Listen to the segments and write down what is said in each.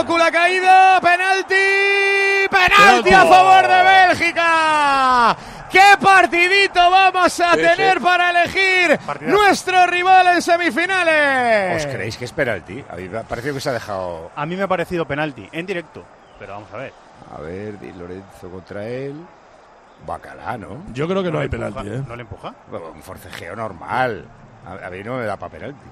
Lukaku, la caída, penalti a favor de Bélgica. ¡Qué partidito vamos a tener para elegir nuestro rival en semifinales! ¿Os creéis que es penalti? A mí me ha parecido que se ha dejado... A mí me ha parecido penalti, en directo, pero vamos a ver. A ver, Di Lorenzo contra él. Bacalá, ¿no? Yo creo que no hay penalti, ¿eh? ¿No le empuja? Bueno, un forcejeo normal. A mí no me da para penalti.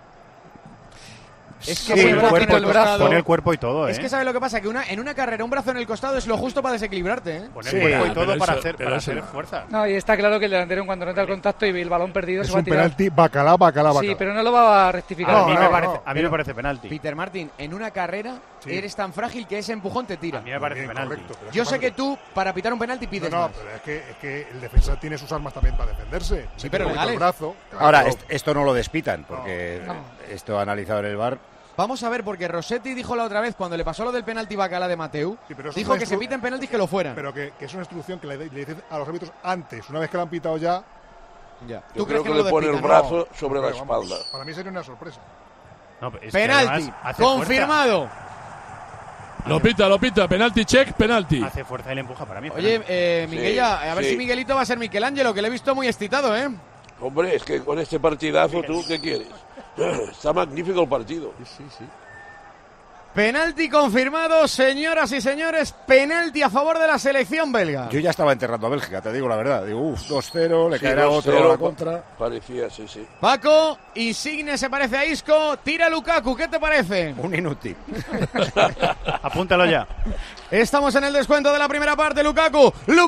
Es que Sí, el brazo. Pone el cuerpo y todo, ¿eh? Es que ¿sabes lo que pasa? Que en una carrera un brazo en el costado es lo justo para desequilibrarte, ¿eh? Poner el cuerpo y todo para hacer fuerza. No, y está claro que el delantero en cuanto entra el contacto y ve el balón perdido Es se va a un tirar. penalti bacalá. Sí, pero no lo va a rectificar. A mí me parece penalti. Peter Martin, en una carrera eres tan frágil que ese empujón te tira. A mí me parece penalti. Correcto, Yo sé que tú, para pitar un penalti, pides más. pero es que el defensa tiene sus armas también para defenderse. Sí, pero Con el legales. brazo, claro. Ahora, esto no lo despitan, porque esto analizado en el VAR... Vamos a ver, porque Rossetti dijo la otra vez, cuando le pasó lo del penalti Bacalá de Mateu, Sí, pero eso dijo es que se piten penaltis que lo fueran. Pero que es una instrucción que le dicen a los árbitros antes. Una vez que lo han pitado ya... Ya. Yo ¿Tú crees creo que que le pone el despitan? brazo sobre la Pero, vamos, espalda. Para mí sería una sorpresa. No, es que Penalti, además hace confirmado. Lo pita, penalti check, penalti. Hace fuerza y le empuja para mí. es Oye, penalti. Miguella, a ver sí. si Miguelito va a ser Michelangelo, que le he visto muy excitado, ¿eh? Hombre, es que con este partidazo, ¿tú qué quieres? Está magnífico el partido. Penalti confirmado, señoras y señores, penalti a favor de la selección belga. Yo ya estaba enterrando a Bélgica, te digo la verdad. Digo, 2-0, le Sí, caerá 2-0, otro a la contra. Parecía, sí. Paco, Insigne se parece a Isco, tira Lukaku, ¿qué te parece? Un inútil. Apúntalo ya. Estamos en el descuento de la primera parte, Lukaku, gol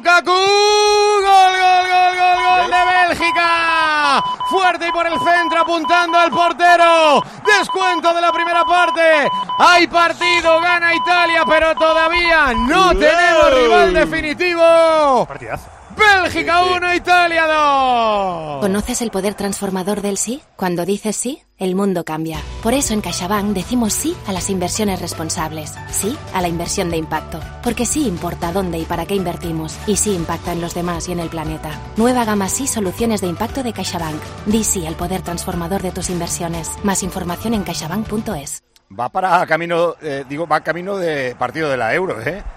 de Bélgica, fuerte y por el centro apuntando al portero, descuento de la primera parte, hay partido, gana Italia, pero todavía no tenemos rival definitivo. Partidazo. Bélgica 1, Italia 2. ¿Conoces el poder transformador del sí? Cuando dices sí, el mundo cambia. Por eso en CaixaBank decimos sí a las inversiones responsables. Sí a la inversión de impacto. Porque sí importa dónde y para qué invertimos. Y sí impacta en los demás y en el planeta. Nueva gama sí soluciones de impacto de CaixaBank. Di sí al poder transformador de tus inversiones. Más información en caixabank.es. Va camino de partido de la Euro, ¿eh?